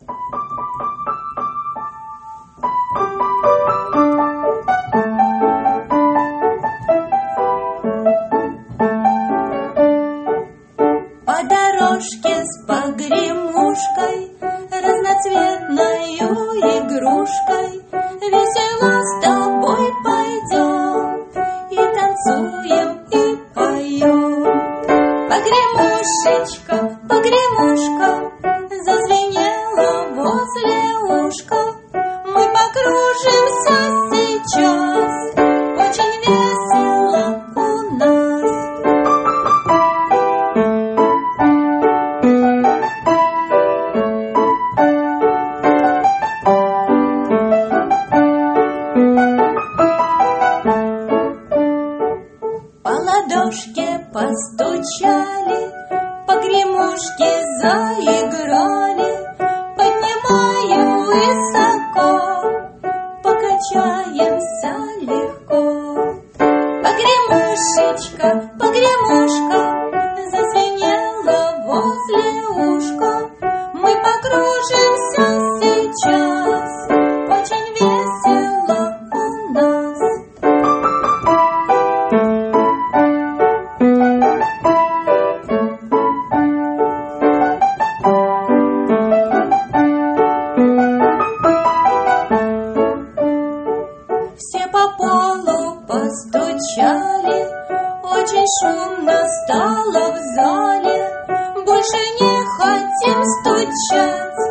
По дорожке с погремушкой, разноцветною игрушкой, весело с тобой пойдем, и танцуем, и поем. Погремушечка, погремушка, зазвенела возле ушка. Мы покружимся сейчас, очень весело у нас. По ладошке постучали, погремушки заиграли. Поднимаю высоко, покачаемся легко. Погремушечка, погремушка, зазвенела возле ушка. Мы покружимся сейчас, очень весело у нас. Все по полу постучали, очень шумно стало в зале. Больше не хотим стучать,